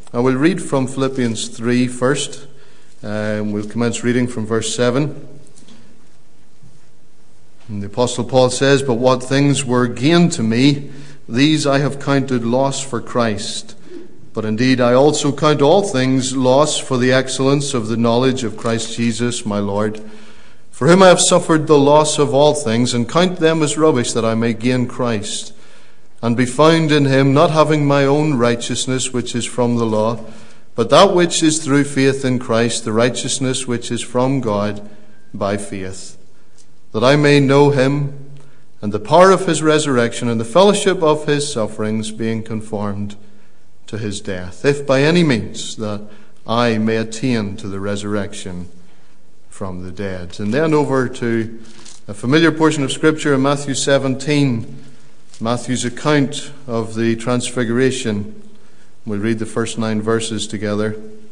I will read from Philippians 3 first. We'll commence reading from verse 7. And the Apostle Paul says, "But what things were gain to me, these I have counted loss for Christ. But indeed I also count all things loss for the excellence of the knowledge of Christ Jesus my Lord, for whom I have suffered the loss of all things, and count them as rubbish, that I may gain Christ, and be found in him, not having my own righteousness which is from the law, but that which is through faith in Christ, the righteousness which is from God by faith, that I may know him, and the power of his resurrection, and the fellowship of his sufferings, being conformed to his death, if by any means that I may attain to the resurrection from the dead." And then over to a familiar portion of Scripture in Matthew 17, Matthew's account of the Transfiguration. We'll read the first 9 verses together.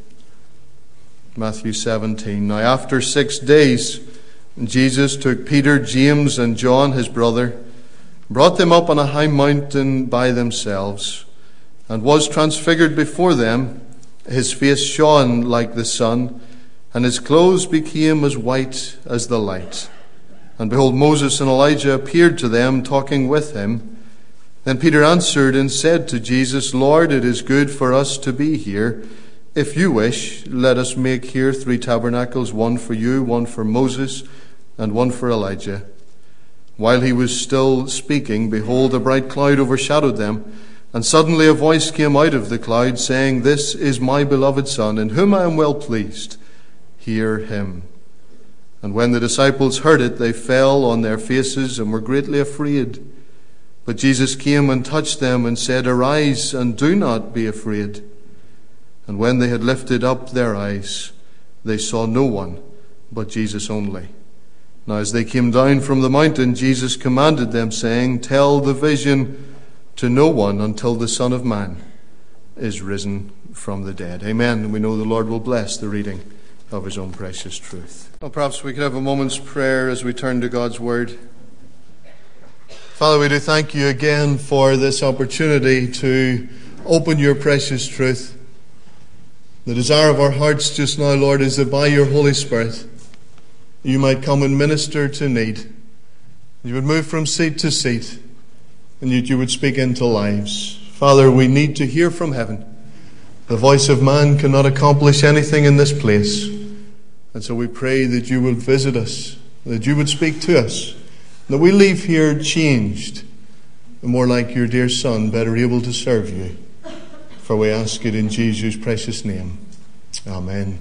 Matthew 17. "Now after 6 days, Jesus took Peter, James, and John his brother, brought them up on a high mountain by themselves, and was transfigured before them. His face shone like the sun, and his clothes became as white as the light. And behold, Moses and Elijah appeared to them, talking with him. Then Peter answered and said to Jesus, 'Lord, it is good for us to be here. If you wish, let us make here 3 tabernacles, one for you, one for Moses, and one for Elijah.' While he was still speaking, behold, a bright cloud overshadowed them. And suddenly a voice came out of the cloud, saying, 'This is my beloved Son, in whom I am well pleased. Hear him.' And when the disciples heard it, they fell on their faces and were greatly afraid. But Jesus came and touched them and said, 'Arise, and do not be afraid.' And when they had lifted up their eyes, they saw no one but Jesus only. Now as they came down from the mountain, Jesus commanded them, saying, 'Tell the vision to no one until the Son of Man is risen from the dead.'" Amen. And we know the Lord will bless the reading of his own precious truth. Well, perhaps we could have a moment's prayer as we turn to God's word. Father, we do thank you again for this opportunity to open your precious truth. The desire of our hearts just now, Lord, is that by your Holy Spirit you might come and minister to need. You would move from seat to seat, and you would speak into lives. Father, we need to hear from heaven. The voice of man cannot accomplish anything in this place. And so we pray that you will visit us, that you would speak to us, that we leave here changed, and more like your dear Son, better able to serve you. For we ask it in Jesus' precious name. Amen.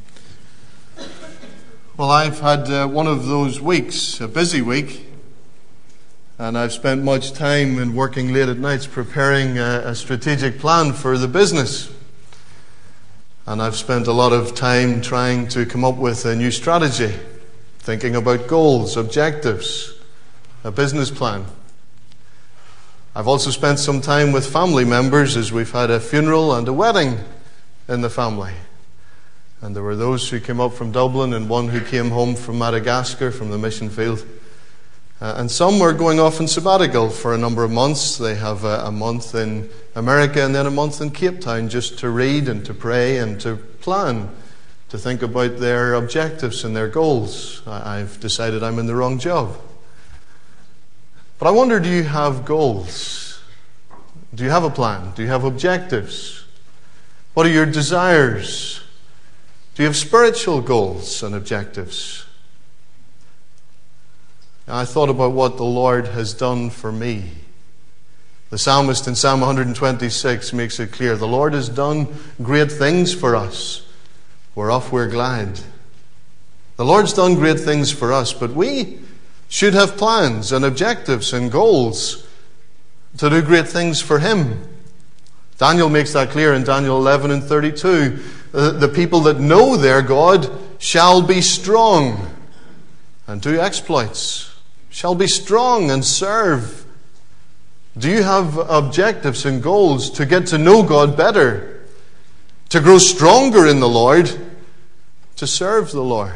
Well, I've had one of those weeks, a busy week. And I've spent much time and working late at nights preparing a strategic plan for the business. And I've spent a lot of time trying to come up with a new strategy, thinking about goals, objectives, a business plan. I've also spent some time with family members as we've had a funeral and a wedding in the family. And there were those who came up from Dublin and one who came home from Madagascar, from the mission field. And some were going off in sabbatical for a number of months. They have a month in America and then a month in Cape Town just to read and to pray and to plan, to think about their objectives and their goals. I've decided I'm in the wrong job. But I wonder, do you have goals? Do you have a plan? Do you have objectives? What are your desires? Do you have spiritual goals and objectives? I thought about what the Lord has done for me. The psalmist in Psalm 126 makes it clear. The Lord has done great things for us, whereof we're glad. The Lord's done great things for us, but we should have plans and objectives and goals to do great things for Him. Daniel makes that clear in Daniel 11 and 32. The people that know their God shall be strong and do exploits, shall be strong and serve. Do you have objectives and goals to get to know God better, to grow stronger in the Lord, to serve the Lord?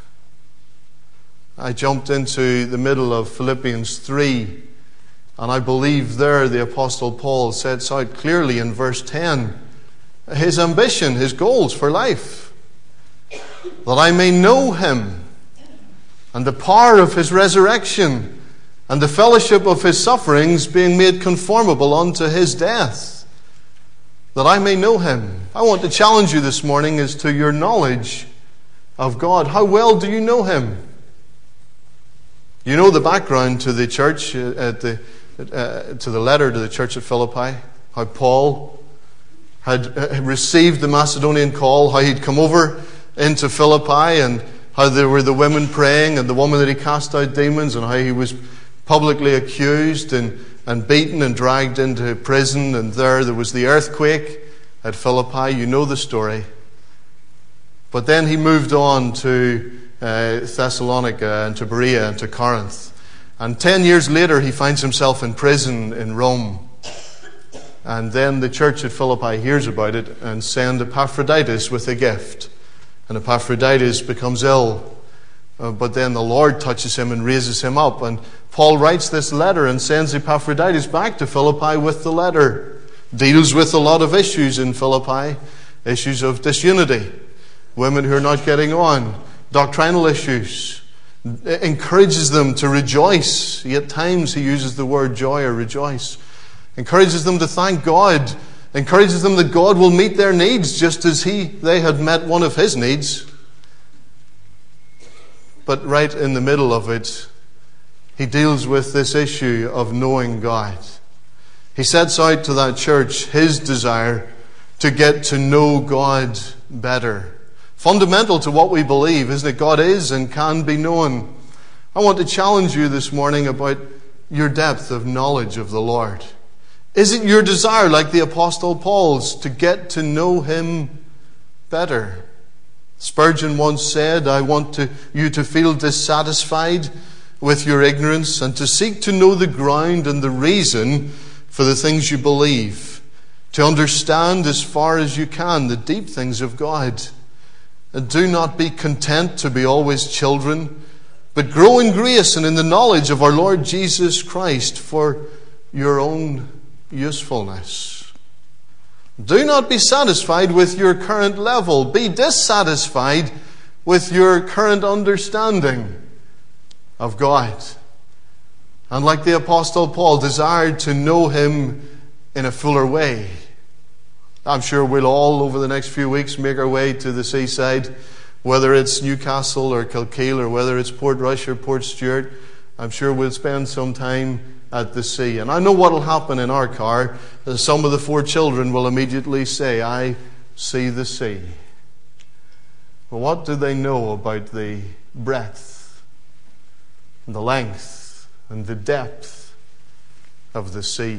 I jumped into the middle of Philippians 3, and I believe there the Apostle Paul sets out clearly in verse 10 his ambition, his goals for life. That I may know him and the power of his resurrection and the fellowship of his sufferings, being made conformable unto his death. That I may know him. I want to challenge you this morning as to your knowledge of God. How well do you know him? You know the background to the church, to the letter to the church at Philippi. How Paul had received the Macedonian call, how he'd come over into Philippi, and how there were the women praying, and the woman that he cast out demons, and how he was publicly accused and beaten and dragged into prison, and there was the earthquake at Philippi. You know the story. But then he moved on to Thessalonica and to Berea and to Corinth. And 10 years later he finds himself in prison in Rome. And then the church at Philippi hears about it and send Epaphroditus with a gift. And Epaphroditus becomes ill. But then the Lord touches him and raises him up. And Paul writes this letter and sends Epaphroditus back to Philippi with the letter. Deals with a lot of issues in Philippi. Issues of disunity. Women who are not getting on. Doctrinal issues. Encourages them to rejoice. At times he uses the word joy or rejoice. Encourages them to thank God. Encourages them that God will meet their needs just as they had met one of his needs. But right in the middle of it, he deals with this issue of knowing God. He sets out to that church his desire to get to know God better. Fundamental to what we believe is that God is and can be known. I want to challenge you this morning about your depth of knowledge of the Lord. Is it your desire, like the Apostle Paul's, to get to know him better? Spurgeon once said, I want you to feel dissatisfied with your ignorance and to seek to know the ground and the reason for the things you believe, to understand as far as you can the deep things of God. And do not be content to be always children, but grow in grace and in the knowledge of our Lord Jesus Christ for your own usefulness. Do not be satisfied with your current level. Be dissatisfied with your current understanding of God. And like the Apostle Paul, desired to know him in a fuller way. I'm sure we'll all, over the next few weeks, make our way to the seaside, whether it's Newcastle or Kilkeel or whether it's Portrush or Portstewart. I'm sure we'll spend some time at the sea. And I know what will happen in our car. Some of the 4 children will immediately say, I see the sea. But what do they know about the breadth and the length and the depth of the sea?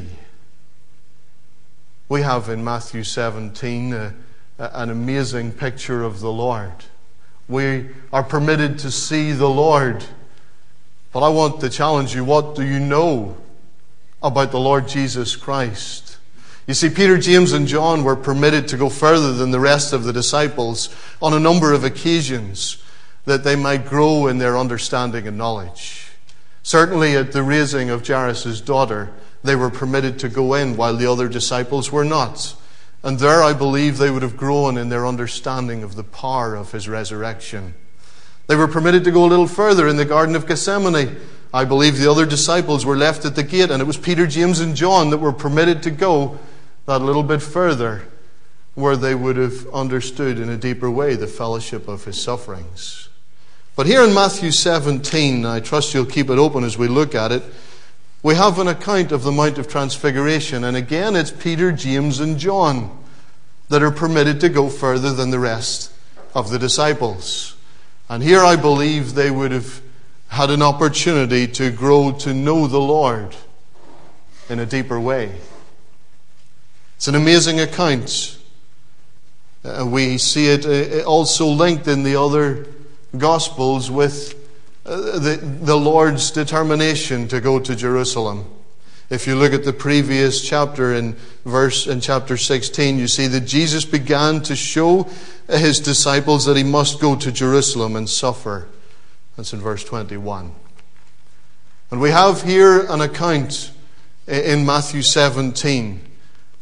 We have in Matthew 17 an amazing picture of the Lord. We are permitted to see the Lord. But I want to challenge you, what do you know about the Lord Jesus Christ? You see, Peter, James, and John were permitted to go further than the rest of the disciples on a number of occasions that they might grow in their understanding and knowledge. Certainly at the raising of Jairus' daughter, they were permitted to go in while the other disciples were not. And there I believe they would have grown in their understanding of the power of his resurrection. They were permitted to go a little further in the Garden of Gethsemane. I believe the other disciples were left at the gate, and it was Peter, James, and John that were permitted to go that little bit further, where they would have understood in a deeper way the fellowship of his sufferings. But here in Matthew 17, I trust you'll keep it open as we look at it, we have an account of the Mount of Transfiguration. And again, it's Peter, James, and John that are permitted to go further than the rest of the disciples. And here I believe they would have had an opportunity to grow to know the Lord in a deeper way. It's an amazing account. We see it also linked in the other Gospels with the Lord's determination to go to Jerusalem. If you look at the previous chapter in chapter 16, you see that Jesus began to show his disciples that he must go to Jerusalem and suffer. That's in verse 21. And we have here an account in Matthew 17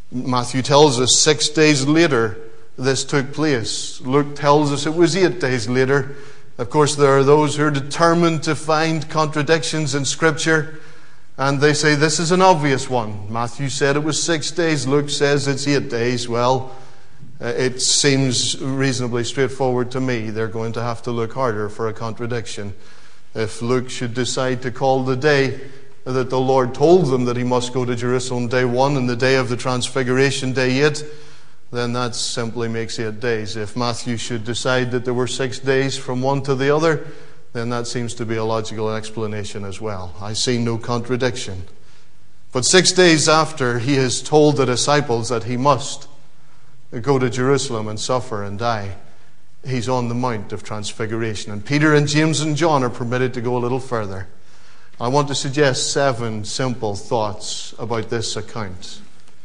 Matthew tells us 6 days later this took place. Luke tells us it was 8 days later. Of course, there are those who are determined to find contradictions in Scripture, and they say this is an obvious one. Matthew said it was 6 days. Luke says it's 8 days. Well, it seems reasonably straightforward to me. They're going to have to look harder for a contradiction. If Luke should decide to call the day that the Lord told them that he must go to Jerusalem day 1 and the day of the Transfiguration day 8, then that simply makes 8 days. If Matthew should decide that there were 6 days from one to the other, then that seems to be a logical explanation as well. I see no contradiction. But 6 days after he has told the disciples that he must go to Jerusalem and suffer and die, he's on the Mount of Transfiguration. And Peter and James and John are permitted to go a little further. I want to suggest 7 simple thoughts about this account.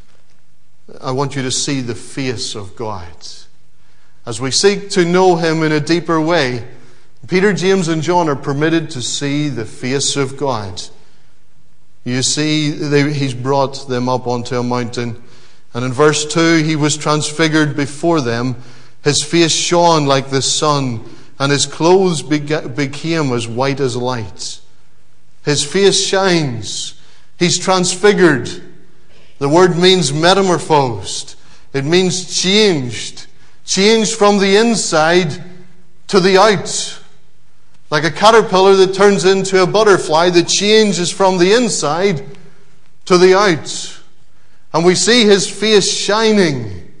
I want you to see the face of God. As we seek to know him in a deeper way, Peter, James, and John are permitted to see the face of God. You see, he's brought them up onto a mountain. And in verse 2, he was transfigured before them. His face shone like the sun, and his clothes became as white as light. His face shines. He's transfigured. The word means metamorphosed. It means changed. Changed from the inside to the out. Like a caterpillar that turns into a butterfly, the change is from the inside to the out. And we see his face shining.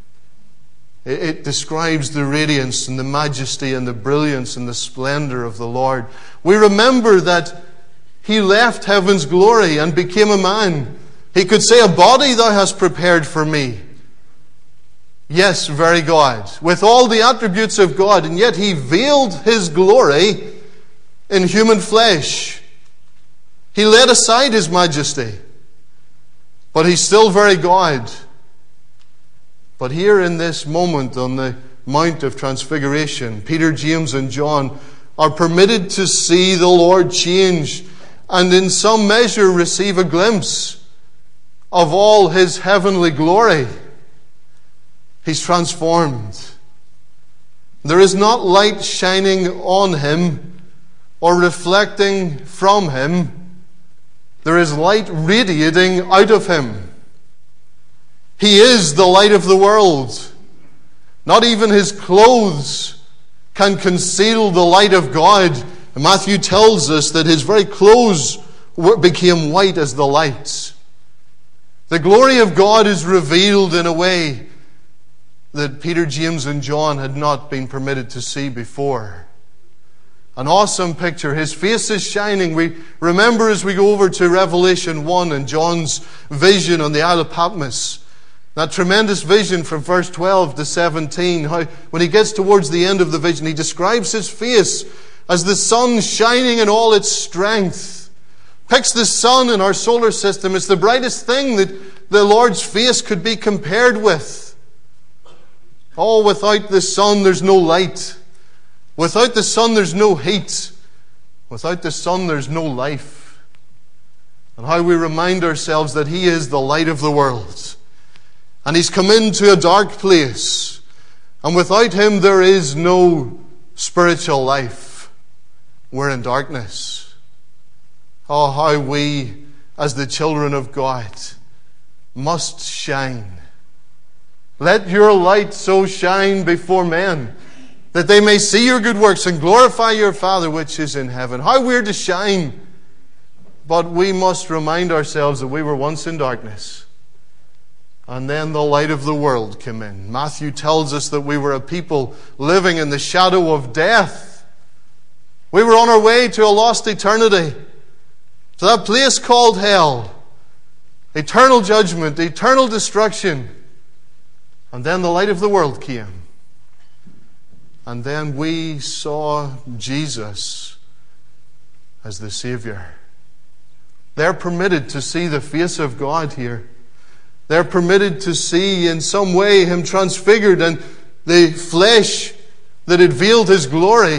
It describes the radiance and the majesty and the brilliance and the splendor of the Lord. We remember that he left heaven's glory and became a man. He could say, "A body thou hast prepared for me." Yes, very God, with all the attributes of God, and yet he veiled his glory in human flesh. He laid aside his majesty, but he's still very God. But here in this moment on the Mount of Transfiguration, Peter, James, and John are permitted to see the Lord change and in some measure receive a glimpse of all his heavenly glory. He's transformed. There is not light shining on him or reflecting from him. There is light radiating out of him. He is the light of the world. Not even his clothes can conceal the light of God. Matthew tells us that his very clothes became white as the light. The glory of God is revealed in a way that Peter, James, and John had not been permitted to see before. An awesome picture. His face is shining. We remember as we go over to Revelation 1 and John's vision on the Isle of Patmos. That tremendous vision from verse 12 to 17. How when he gets towards the end of the vision, he describes his face as the sun shining in all its strength. Picks the sun in our solar system. It's the brightest thing that the Lord's face could be compared with. Oh, without the sun, there's no light. Without the sun, there's no heat. Without the sun, there's no life. And how we remind ourselves that he is the light of the world. And he's come into a dark place. And without him, there is no spiritual life. We're in darkness. Oh, how we, as the children of God, must shine. Let your light so shine before men, that they may see your good works and glorify your Father which is in heaven. How we're to shine. But we must remind ourselves that we were once in darkness. And then the light of the world came in. Matthew tells us that we were a people living in the shadow of death. We were on our way to a lost eternity. To that place called hell. Eternal judgment, eternal destruction. And then the light of the world came. And then we saw Jesus as the Savior. They're permitted to see the face of God here. They're permitted to see in some way him transfigured, and the flesh that had veiled his glory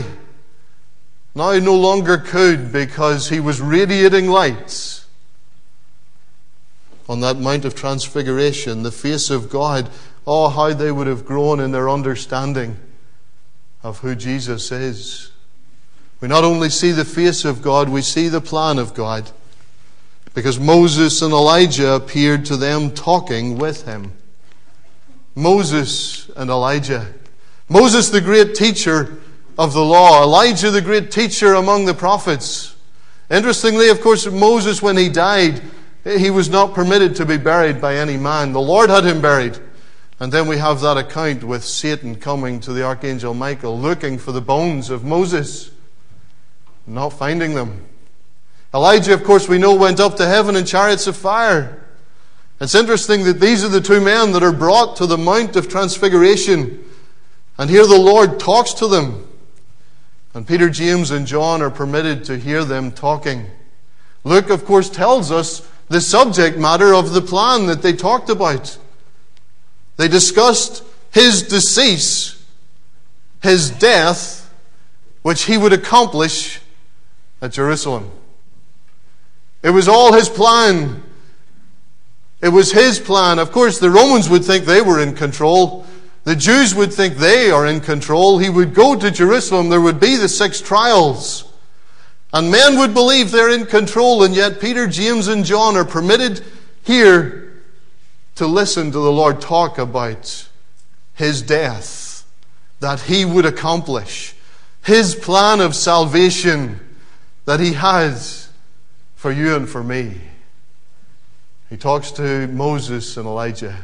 now no longer could, because he was radiating light. on that Mount of Transfiguration, the face of God, oh, how they would have grown in their understanding of who Jesus is. We not only see the face of God, we see the plan of God, because Moses and Elijah appeared to them talking with him. Moses and Elijah. Moses, the great teacher of the law. Elijah, the great teacher among the prophets. Interestingly, of course, Moses, when he died, he was not permitted to be buried by any man. The Lord had him buried. And then we have that account with Satan coming to the archangel Michael, looking for the bones of Moses, not finding them. Elijah, of course, we know, went up to heaven in chariots of fire. It's interesting that these are the two men that are brought to the Mount of Transfiguration. And here the Lord talks to them. And Peter, James, and John are permitted to hear them talking. Luke, of course, tells us the subject matter of the plan that they talked about. They discussed his decease, his death, which he would accomplish at Jerusalem. It was all his plan. It was his plan. Of course, the Romans would think they were in control. The Jews would think they are in control. He would go to Jerusalem. There would be the 6 trials. And men would believe they're in control. And yet Peter, James, and John are permitted here to listen to the Lord talk about his death, that he would accomplish, his plan of salvation that he has for you and for me. He talks to Moses and Elijah.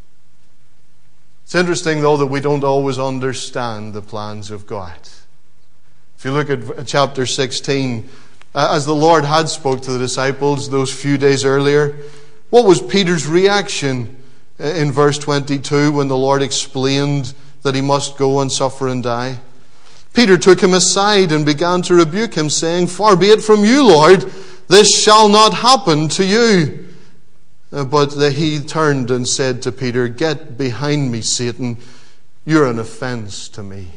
It's interesting, though, that we don't always understand the plans of God. If you look at chapter 16, as the Lord had spoke to the disciples those few days earlier, what was Peter's reaction in verse 22 when the Lord explained that he must go and suffer and die? Peter took him aside and began to rebuke him, saying, "Far be it from you, Lord, this shall not happen to you." But he turned and said to Peter, "Get behind me, Satan. You're an offense to me."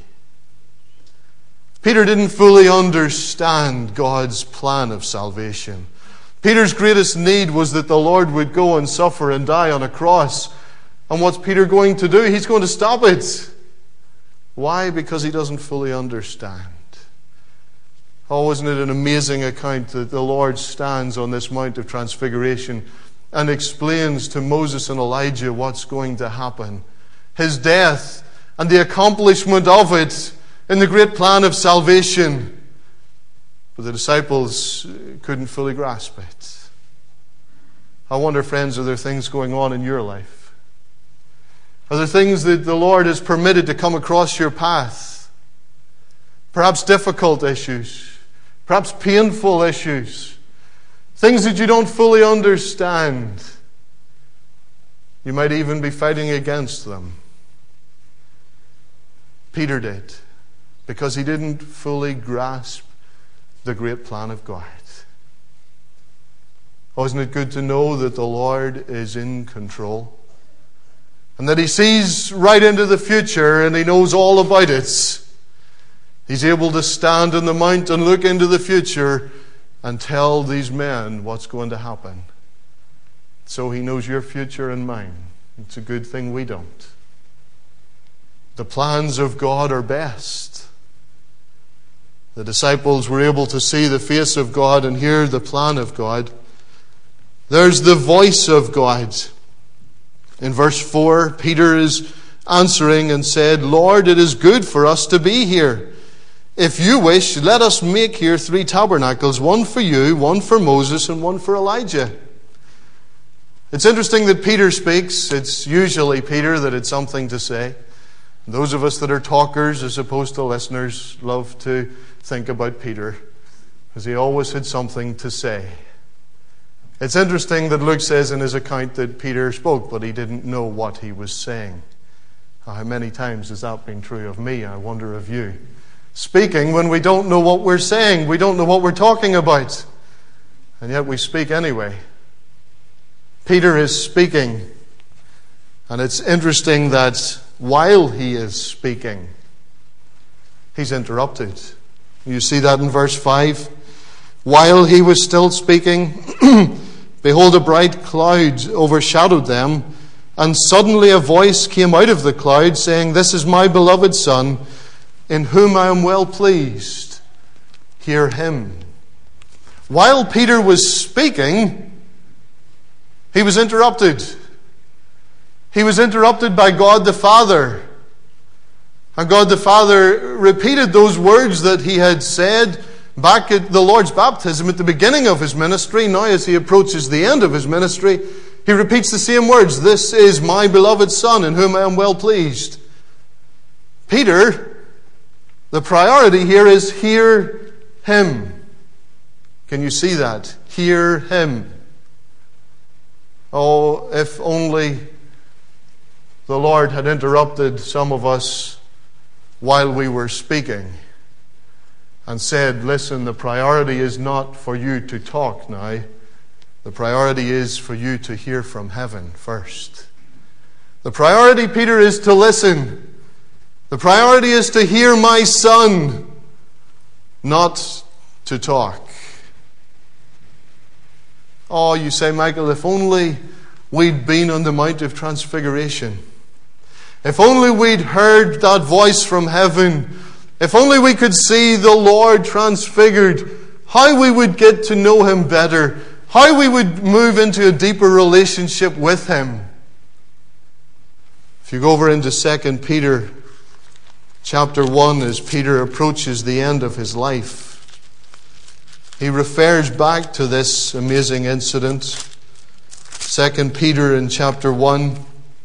Peter didn't fully understand God's plan of salvation. Peter's greatest need was that the Lord would go and suffer and die on a cross. And what's Peter going to do? He's going to stop it. Why? Because he doesn't fully understand. Oh, isn't it an amazing account that the Lord stands on this Mount of Transfiguration and explains to Moses and Elijah what's going to happen. His death and the accomplishment of it in the great plan of salvation. But the disciples couldn't fully grasp it. I wonder, friends, are there things going on in your life? Are there things that the Lord has permitted to come across your path? Perhaps difficult issues. Perhaps painful issues. Things that you don't fully understand. You might even be fighting against them. Peter did, because he didn't fully grasp the great plan of God. Oh, isn't it good to know that the Lord is in control? And that he sees right into the future and he knows all about it. He's able to stand on the mount and look into the future and tell these men what's going to happen. So he knows your future and mine. It's a good thing we don't. The plans of God are best. The disciples were able to see the face of God and hear the plan of God. There's the voice of God. In verse 4, Peter is answering and said, "Lord, it is good for us to be here. If you wish, let us make here 3 tabernacles, one for you, one for Moses, and one for Elijah." It's interesting that Peter speaks. It's usually Peter that had something to say. Those of us that are talkers as opposed to listeners love to think about Peter, because he always had something to say. It's interesting that Luke says in his account that Peter spoke, but he didn't know what he was saying. How many times has that been true of me? I wonder of you. Speaking when we don't know what we're saying, we don't know what we're talking about, and yet we speak anyway. Peter is speaking, and it's interesting that while he is speaking, he's interrupted. You see that in verse 5. While he was still speaking, behold, a bright cloud overshadowed them, and suddenly a voice came out of the cloud, saying, "This is my beloved Son, in whom I am well pleased. Hear him." While Peter was speaking, he was interrupted. He was interrupted by God the Father. And God the Father repeated those words that he had said back at the Lord's baptism at the beginning of his ministry. Now, as he approaches the end of his ministry, he repeats the same words. "This is my beloved Son, in whom I am well pleased." Peter, the priority here is hear him. Can you see that? Hear him. Oh, if only the Lord had interrupted some of us while we were speaking and said, "Listen, the priority is not for you to talk now. The priority is for you to hear from heaven first." The priority, Peter, is to listen. The priority is to hear my Son, not to talk. Oh, you say, "Michael, if only we'd been on the Mount of Transfiguration. If only we'd heard that voice from heaven. If only we could see the Lord transfigured, how we would get to know him better, how we would move into a deeper relationship with him." If you go over into 2 Peter chapter 1, as Peter approaches the end of his life, he refers back to this amazing incident. 2 Peter in chapter 1,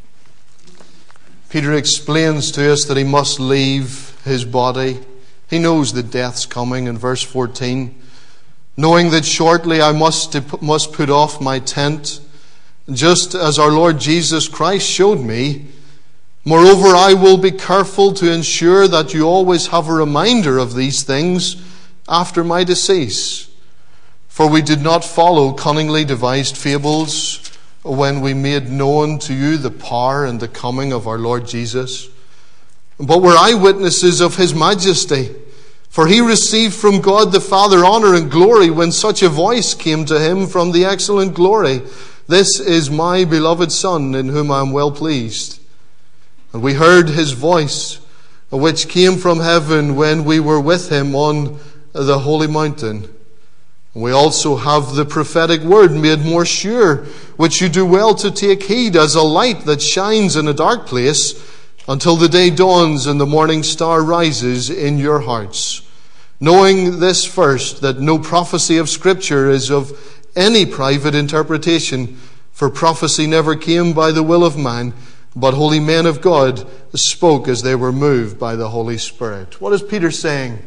Peter explains to us that he must leave his body. He knows that death's coming in verse 14. "Knowing that shortly I must put off my tent, just as our Lord Jesus Christ showed me. Moreover, I will be careful to ensure that you always have a reminder of these things after my decease. For we did not follow cunningly devised fables when we made known to you the power and the coming of our Lord Jesus, but were eyewitnesses of his majesty. For he received from God the Father honor and glory when such a voice came to him from the excellent glory, 'This is my beloved Son, in whom I am well pleased.' And we heard his voice, which came from heaven when we were with him on the holy mountain. We also have the prophetic word made more sure, which you do well to take heed, as a light that shines in a dark place, until the day dawns and the morning star rises in your hearts. Knowing this first, that no prophecy of Scripture is of any private interpretation, for prophecy never came by the will of man, but holy men of God spoke as they were moved by the Holy Spirit." What is Peter saying?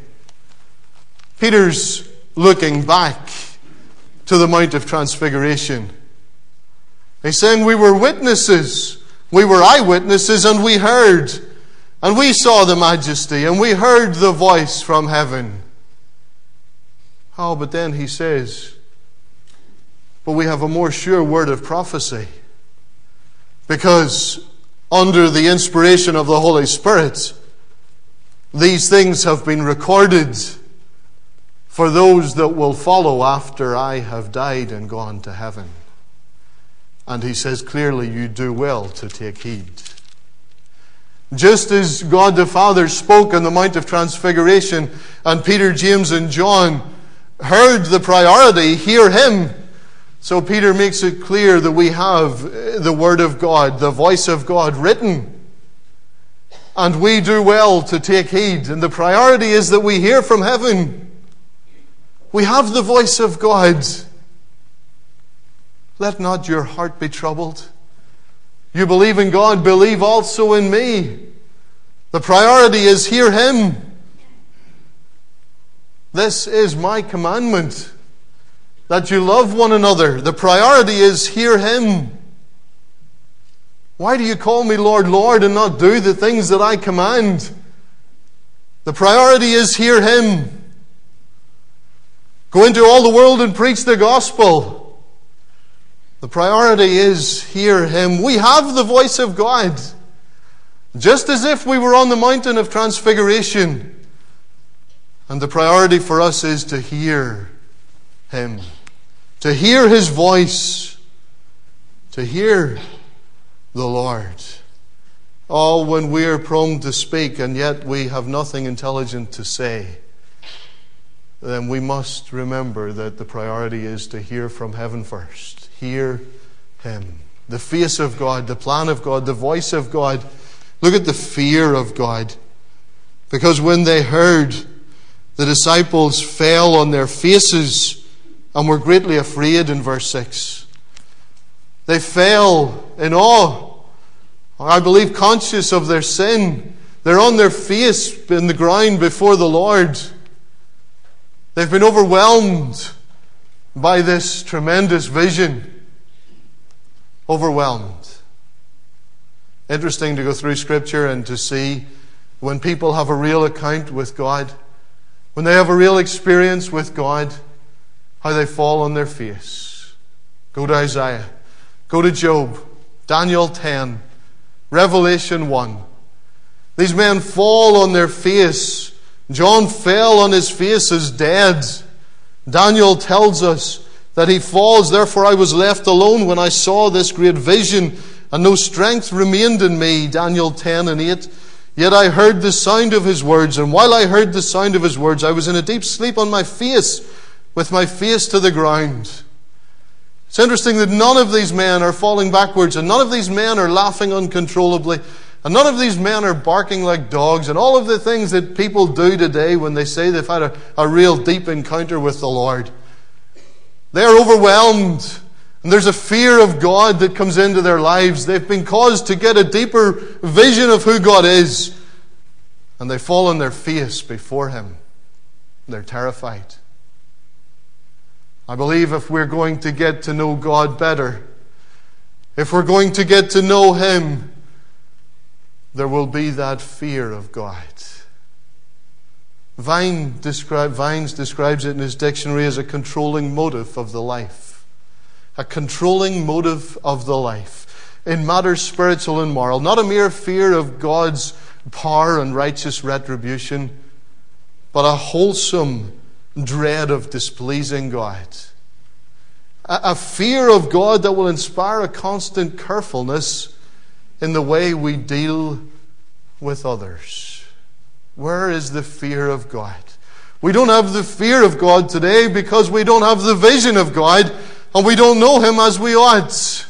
Peter's looking back to the Mount of Transfiguration. He's saying we were witnesses, we were eyewitnesses, and we heard, and we saw the majesty, and we heard the voice from heaven. Oh, but then he says, but we have a more sure word of prophecy, because under the inspiration of the Holy Spirit, these things have been recorded for those that will follow after I have died and gone to heaven. And he says clearly, you do well to take heed. Just as God the Father spoke on the Mount of Transfiguration, and Peter, James, and John heard the priority, hear him, so Peter makes it clear that we have the Word of God, the voice of God written. And we do well to take heed. And the priority is that we hear from heaven. We have the voice of God. Let not your heart be troubled. You believe in God, believe also in me. The priority is hear him. This is my commandment, that you love one another. The priority is hear him. Why do you call me Lord, Lord, and not do the things that I command? The priority is hear him. Go into all the world and preach the gospel. The priority is hear him. We have the voice of God, just as if we were on the mountain of transfiguration. And the priority for us is to hear him. to hear His voice, to hear the Lord. Oh, when we are prone to speak and yet we have nothing intelligent to say, then we must remember that the priority is to hear from heaven first. Hear Him. The face of God, the plan of God, the voice of God. Look at the fear of God. Because when they heard, the disciples fell on their faces and were greatly afraid in verse 6. They fell in awe. I believe conscious of their sin. They're on their face in the ground before the Lord. They've been overwhelmed by this tremendous vision. Overwhelmed. Interesting to go through Scripture and to see when people have a real account with God, when they have a real experience with God, how they fall on their face. Go to Isaiah. Go to Job. Daniel 10. Revelation 1. These men fall on their face. John fell on his face as dead. Daniel tells us that he falls. Therefore I was left alone when I saw this great vision, and no strength remained in me. Daniel 10 and 8. Yet I heard the sound of his words, and while I heard the sound of his words, I was in a deep sleep on my face, with my face to the ground. It's interesting that none of these men are falling backwards, and none of these men are laughing uncontrollably, and none of these men are barking like dogs, and all of the things that people do today when they say they've had a real deep encounter with the Lord. They are overwhelmed, and there's a fear of God that comes into their lives. They've been caused to get a deeper vision of who God is, and they fall on their face before Him. They're terrified. I believe if we're going to get to know God better, if we're going to get to know Him, there will be that fear of God. Vines describes it in his dictionary as a controlling motive of the life. A controlling motive of the life. In matters spiritual and moral. Not a mere fear of God's power and righteous retribution, but a wholesome dread of displeasing God. A fear of God that will inspire a constant carefulness in the way we deal with others. Where is the fear of God? We don't have the fear of God today because we don't have the vision of God and we don't know Him as we ought.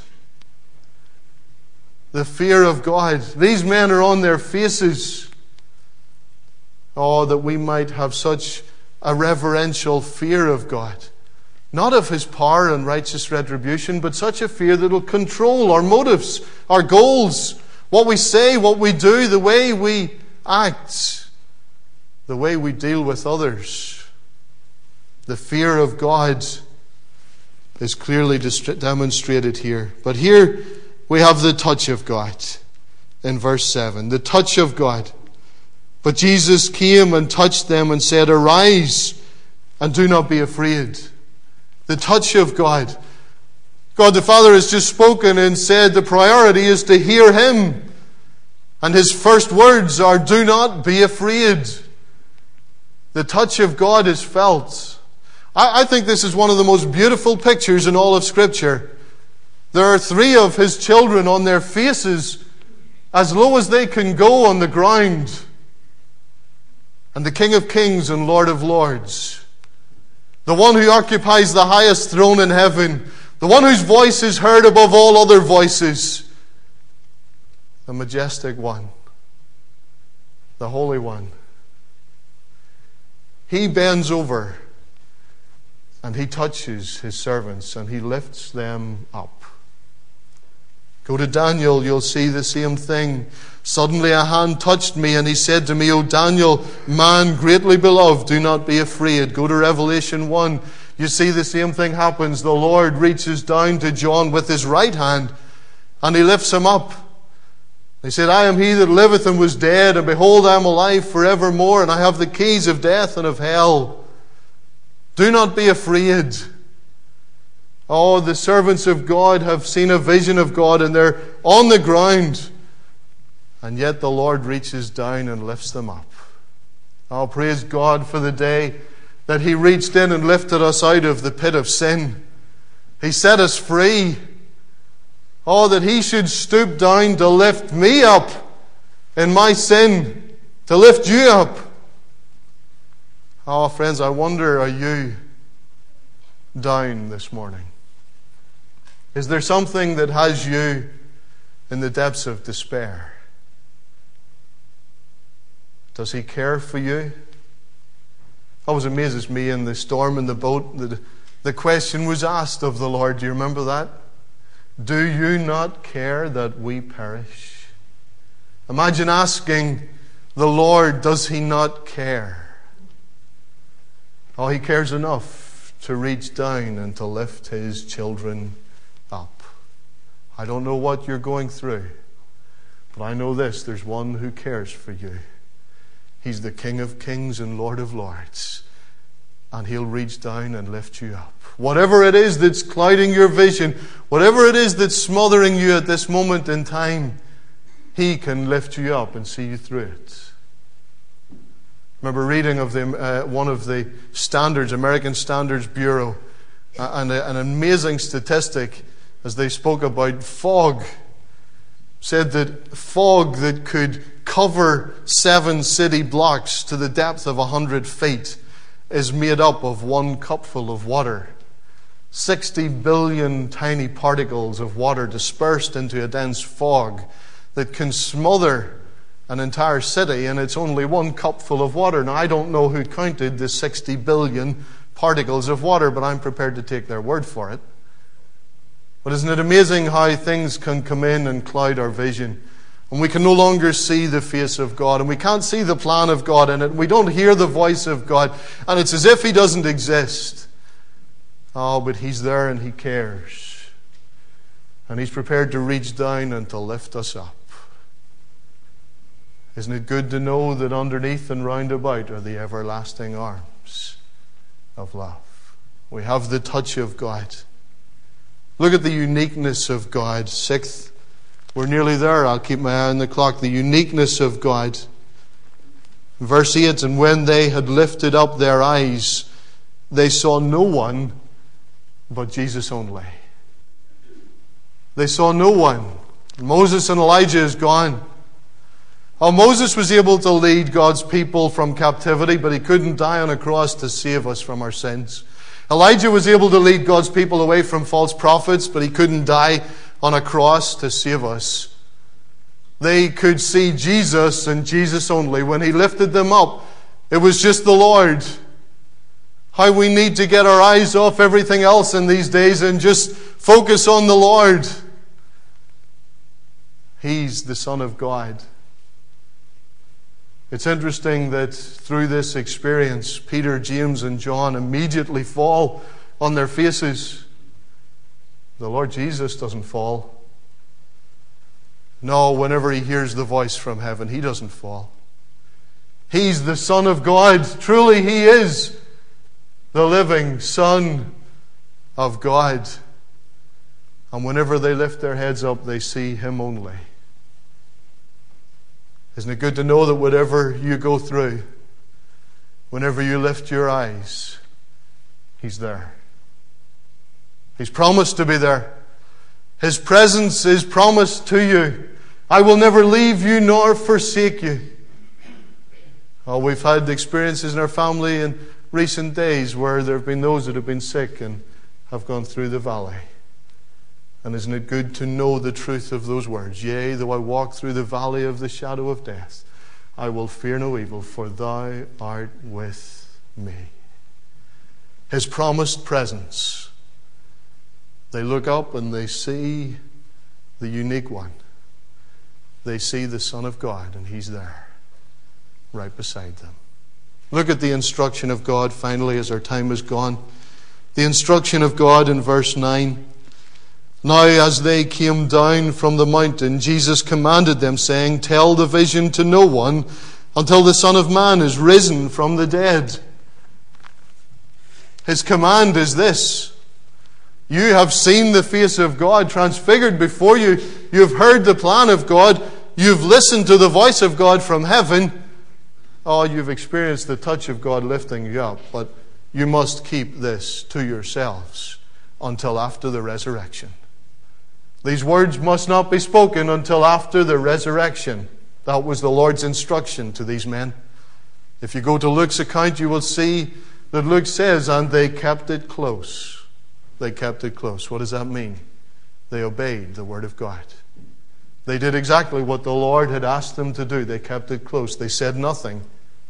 The fear of God. These men are on their faces. Oh, that we might have such a reverential fear of God. Not of His power and righteous retribution, but such a fear that will control our motives, our goals, what we say, what we do, the way we act, the way we deal with others. The fear of God is clearly demonstrated here. But here we have the touch of God in verse 7. The touch of God. But Jesus came and touched them and said, "Arise and do not be afraid." The touch of God. God the Father has just spoken and said the priority is to hear Him. And His first words are, "Do not be afraid." The touch of God is felt. I think this is one of the most beautiful pictures in all of Scripture. There are 3 of His children on their faces as low as they can go on the ground. And the King of Kings and Lord of Lords, the one who occupies the highest throne in heaven, the one whose voice is heard above all other voices, the majestic one, the Holy One. He bends over and He touches His servants and He lifts them up. Go to Daniel, you'll see the same thing. Suddenly a hand touched me and he said to me, "O Daniel, man greatly beloved, do not be afraid." Go to Revelation 1. You see the same thing happens. The Lord reaches down to John with His right hand and He lifts him up. He said, "I am He that liveth and was dead, and behold, I am alive forevermore, and I have the keys of death and of hell. Do not be afraid." Oh, the servants of God have seen a vision of God and they're on the ground. And yet the Lord reaches down and lifts them up. Oh, praise God for the day that He reached in and lifted us out of the pit of sin. He set us free. Oh, that He should stoop down to lift me up in my sin, to lift you up. Oh, friends, I wonder, are you down this morning? Is there something that has you in the depths of despair? Does He care for you? Always amazes me in the storm in the boat. The question was asked of the Lord. Do you remember that? Do you not care that we perish? Imagine asking the Lord, does He not care? Oh, He cares enough to reach down and to lift His children up. I don't know what you're going through, but I know this, there's one who cares for you. He's the King of Kings and Lord of Lords, and He'll reach down and lift you up. Whatever it is that's clouding your vision, whatever it is that's smothering you at this moment in time, He can lift you up and see you through it. I remember reading of one of the standards, American Standards Bureau, and an amazing statistic as they spoke about fog. Said that fog that could cover 7 city blocks to the depth of 100 feet is made up of 1 cupful of water. 60 billion tiny particles of water dispersed into a dense fog that can smother an entire city, and it's only 1 cupful of water. Now, I don't know who counted the 60 billion particles of water, but I'm prepared to take their word for it. But isn't it amazing how things can come in and cloud our vision? And we can no longer see the face of God, and we can't see the plan of God in it. We don't hear the voice of God, and it's as if He doesn't exist. Oh, but He's there and He cares. And He's prepared to reach down and to lift us up. Isn't it good to know that underneath and round about are the everlasting arms of love? We have the touch of God. Look at the uniqueness of God. 6th, we're nearly there. I'll keep my eye on the clock. The uniqueness of God. Verse 8, and when they had lifted up their eyes, they saw no one but Jesus only. They saw no one. Moses and Elijah is gone. Oh, Moses was able to lead God's people from captivity, but he couldn't die on a cross to save us from our sins. Elijah was able to lead God's people away from false prophets, but he couldn't die on a cross to save us. They could see Jesus and Jesus only. When He lifted them up, it was just the Lord. How we need to get our eyes off everything else in these days and just focus on the Lord. He's the Son of God. It's interesting that through this experience, Peter, James, and John immediately fall on their faces. The Lord Jesus doesn't fall. No, whenever He hears the voice from heaven, He doesn't fall. He's the Son of God. Truly, He is the living Son of God. And whenever they lift their heads up, they see Him only. Isn't it good to know that whatever you go through, whenever you lift your eyes, He's there. He's promised to be there. His presence is promised to you. I will never leave you nor forsake you. Oh, we've had experiences in our family in recent days where there have been those that have been sick and have gone through the valley. And isn't it good to know the truth of those words? Yea, though I walk through the valley of the shadow of death, I will fear no evil, for Thou art with me. His promised presence. They look up and they see the unique one. They see the Son of God, and He's there, right beside them. Look at the instruction of God finally as our time is gone. The instruction of God in verse 9. Now as they came down from the mountain, Jesus commanded them, saying, Tell the vision to no one until the Son of Man is risen from the dead. His command is this. You have seen the face of God transfigured before you. You've heard the plan of God. You've listened to the voice of God from heaven. Oh, you've experienced the touch of God lifting you up. But you must keep this to yourselves until after the resurrection. These words must not be spoken until after the resurrection. That was the Lord's instruction to these men. If you go to Luke's account, you will see that Luke says, and they kept it close. They kept it close. What does that mean? They obeyed the word of God. They did exactly what the Lord had asked them to do. They kept it close. They said nothing.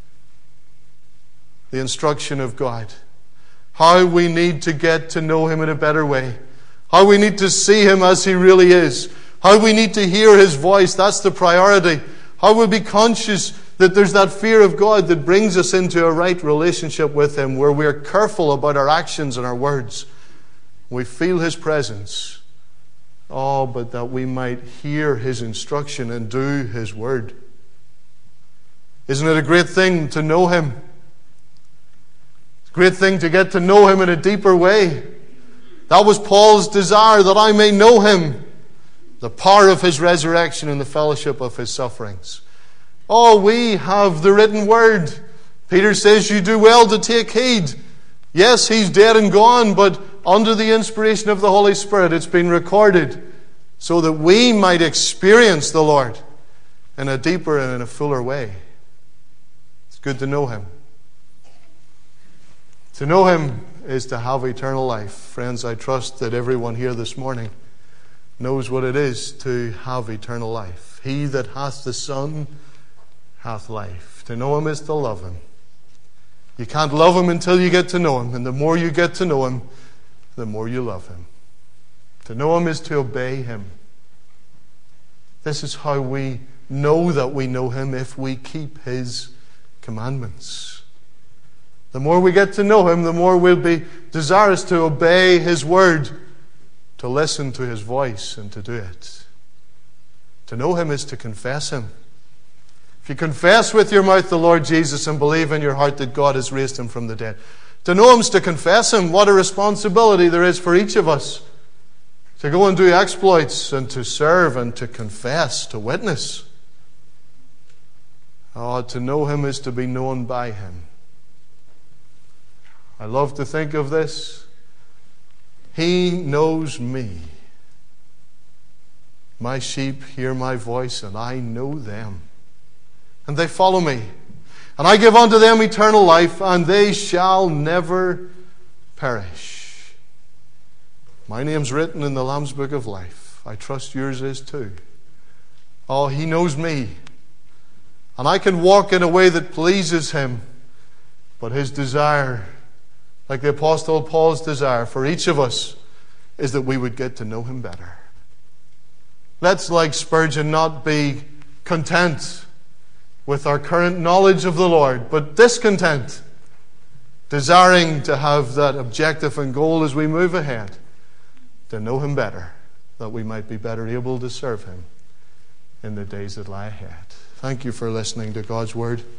The instruction of God. How we need to get to know Him in a better way. How we need to see Him as He really is. How we need to hear His voice. That's the priority. How we'll be conscious that there's that fear of God that brings us into a right relationship with Him, where we're careful about our actions and our words. We feel His presence. Oh, but that we might hear His instruction and do His word. Isn't it a great thing to know Him? It's a great thing to get to know Him in a deeper way. That was Paul's desire, that I may know Him, the power of His resurrection and the fellowship of His sufferings. Oh, we have the written word. Peter says you do well to take heed. Yes, He's dead and gone, but under the inspiration of the Holy Spirit, it's been recorded so that we might experience the Lord in a deeper and in a fuller way. It's good to know Him. To know Him is to have eternal life. Friends, I trust that everyone here this morning knows what it is to have eternal life. He that hath the Son hath life. To know Him is to love Him. You can't love Him until you get to know Him. And the more you get to know Him, the more you love Him. To know Him is to obey Him. This is how we know that we know Him, if we keep His commandments. The more we get to know Him, the more we'll be desirous to obey His word, to listen to His voice and to do it. To know Him is to confess Him. If you confess with your mouth the Lord Jesus and believe in your heart that God has raised Him from the dead. To know Him is to confess Him. What a responsibility there is for each of us. To go and do exploits and to serve and to confess, to witness. Oh, to know Him is to be known by Him. I love to think of this. He knows me. My sheep hear my voice, and I know them. And they follow me. And I give unto them eternal life, and they shall never perish. My name's written in the Lamb's Book of Life. I trust yours is too. Oh, He knows me. And I can walk in a way that pleases Him. But His desire, like the Apostle Paul's desire for each of us, is that we would get to know Him better. Let's, like Spurgeon, not be content with our current knowledge of the Lord, but discontent, desiring to have that objective and goal as we move ahead, to know Him better, that we might be better able to serve Him in the days that lie ahead. Thank you for listening to God's Word.